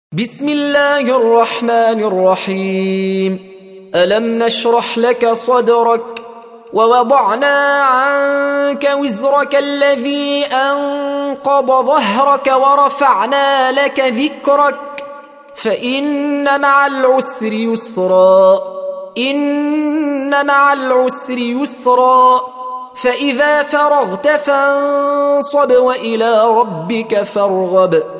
بسم الله الرحمن الرحيم. ألم نشرح لك صدرك ووضعنا عنك وزرك الذي أنقض ظهرك ورفعنا لك ذكرك فإن مع العسر يسرا إن مع العسر يسرا فإذا فرغت فانصب وإلى ربك فارغب